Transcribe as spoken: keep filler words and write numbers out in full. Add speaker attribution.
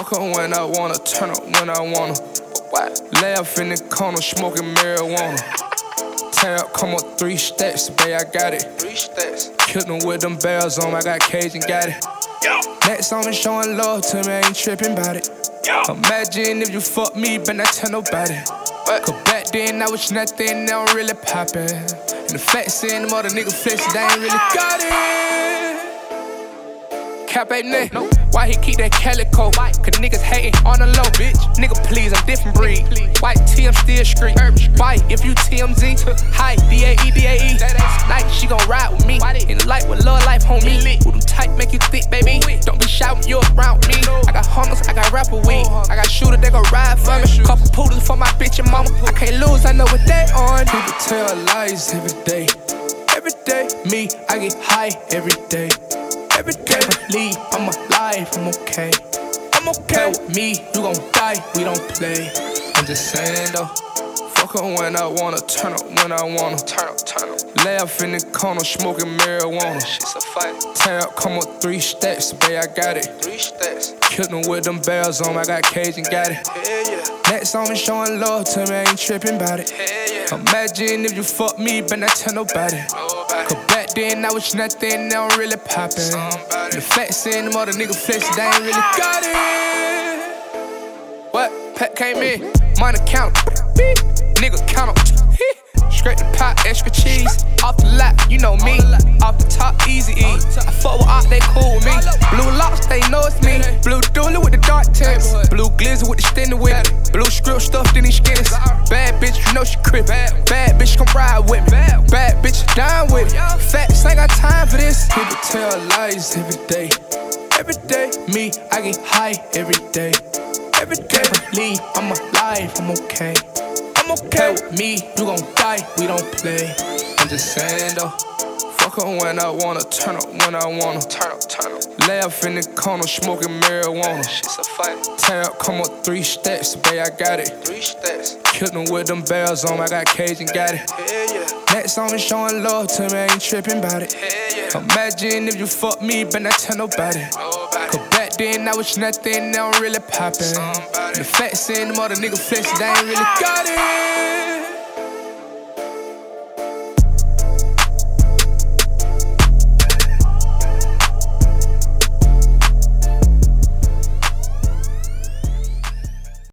Speaker 1: Fuck her when I wanna, turn up when I wanna. Lay off in the corner, smoking marijuana. Tear up, come up three stacks, babe, I got it. Three stacks. Killed them with them bells on, I got cage and got it. Yo. Next on me showing love to me, I ain't tripping about it. Yo. Imagine if you fuck me, but not tell nobody. What? Cause back then I was nothing, now I'm really poppin'. And the facts in them other niggas flexin', they ain't really got it. Cap ain't neck, no. Why he keep that calico? Cause niggas hatin' on the low, bitch. Nigga, please, I'm different breed. White T, I'm still street. White, if you T M Z. Hi, D A E, D A E. Night, she gon' ride with me. In the light with love life, homie. Who them tight make you thick, baby? Don't be shy when you around me. I got hunters, I got rapper weed. I got shooter, they gon' ride for me. Couple poodles for my bitch and mama. I can't lose, I know what they on. People tell lies every day. Every day, me, I get high every day. Every day, leave, I'm alive, I'm okay. I'm okay with me, you gon' die, we don't play. I'm just saying though, fuck her when I wanna, turn up when I wanna. Turn up, turn up. Lay off in the corner, smoking marijuana. Shit's a fight. Tear up, come up three stacks, babe, I got it. Three stacks. Killed them with them bells on, I got cage and got it. Hell yeah. Next on me showing love to me, I ain't tripping about it. Hell yeah. Imagine if you fuck me, but not tell nobody. Nobody. Cause back then I was nothing, now I'm really poppin'. Somebody. The facts in them other niggas flexin', they ain't really got it. What? Pat came in, money count. Nigga count up. Straight the pot, extra cheese. Off the lot, you know me. Off the top, easy E. I fuck with Op, they cool with me. Blue locks, they know it's me. Blue dooley with the dark tints. Blue glizzy with the extended with it. Blue script stuffed in these skins. Bad bitch, you know she crip. Bad bitch, come ride with me. Bad bitch, down with it. Facts, ain't got time for this. People tell lies every day. Every day, me, I get high every day. Every day, leave, I'm alive, I'm okay. I'm okay with me, you gon' die, we don't play. I'm just saying though, fuck her when I wanna, turn up when I wanna. Turn up, turn up. Lay off in the corner, smoking marijuana. Shit's a fight. Tear up, come up three stacks, babe, I got it. Three stacks. Killed them with them bells on, I got cage and got it. Hell yeah. Next on me showing love to me, I ain't tripping about it. Hell yeah. Imagine if you fuck me, but not tell nobody. Nobody. Cause back then I was nothing, now I'm really poppin'. Somebody. The facts in them other niggas flexin', they ain't really got it.